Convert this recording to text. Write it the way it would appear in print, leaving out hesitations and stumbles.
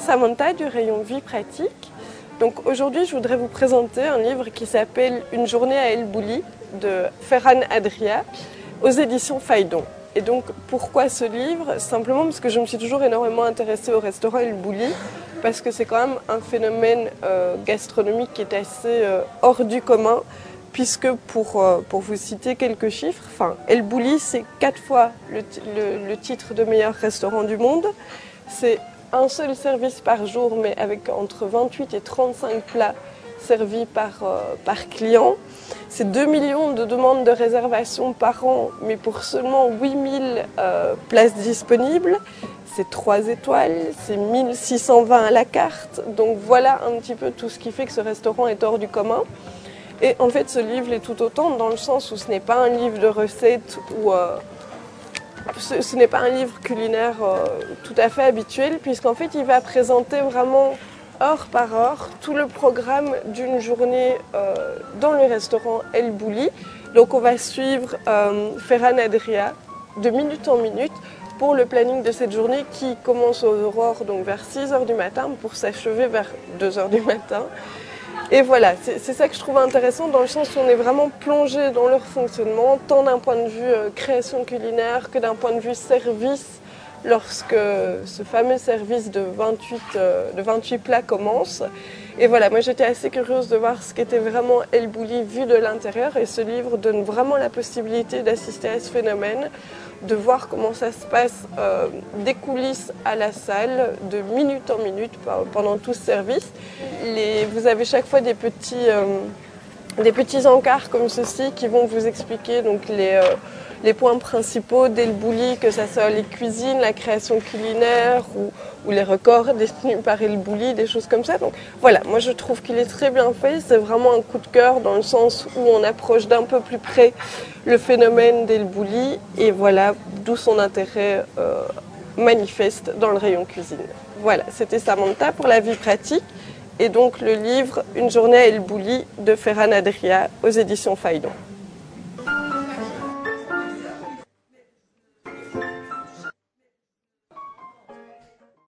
Samantha du rayon Vie pratique. Donc aujourd'hui, je voudrais vous présenter un livre qui s'appelle Une journée à El Bulli de Ferran Adrià aux éditions Phaidon. Et donc pourquoi ce livre? Simplement parce que je me suis toujours énormément intéressée au restaurant El Bulli, parce que c'est quand même un phénomène gastronomique qui est assez hors du commun, puisque pour vous citer quelques chiffres, El Bulli c'est 4 fois le titre de meilleur restaurant du monde. C'est un seul service par jour, mais avec entre 28 et 35 plats servis par client. C'est 2 millions de demandes de réservation par an, mais pour seulement 8000 places disponibles. C'est 3 étoiles, c'est 1620 à la carte. Donc voilà un petit peu tout ce qui fait que ce restaurant est hors du commun. Et en fait, ce livre l'est tout autant, dans le sens où ce n'est pas un livre de recettes ou ce n'est pas un livre culinaire tout à fait habituel, puisqu'en fait, il va présenter vraiment heure par heure tout le programme d'une journée dans le restaurant El Bulli. Donc on va suivre Ferran Adrià de minute en minute pour le planning de cette journée qui commence aux aurores, donc vers 6h du matin, pour s'achever vers 2h du matin. Et voilà, c'est ça que je trouve intéressant, dans le sens où on est vraiment plongé dans leur fonctionnement, tant d'un point de vue création culinaire que d'un point de vue service, lorsque ce fameux service de 28 plats commence. Et voilà, moi j'étais assez curieuse de voir ce qu'était vraiment El Bulli vu de l'intérieur, et ce livre donne vraiment la possibilité d'assister à ce phénomène, de voir comment ça se passe des coulisses à la salle, de minute en minute pendant tout ce service. Vous avez chaque fois des petits encarts comme ceci qui vont vous expliquer donc les points principaux d'El Bulli, que ce soit les cuisines, la création culinaire ou les records détenus par El Bulli, des choses comme ça. Donc voilà, moi je trouve qu'il est très bien fait, c'est vraiment un coup de cœur dans le sens où on approche d'un peu plus près le phénomène d'El Bulli, et voilà d'où son intérêt manifeste dans le rayon cuisine. Voilà, c'était Samantha pour la vie pratique, et donc le livre Une journée à El Bulli de Ferran Adrià aux éditions Phaidon.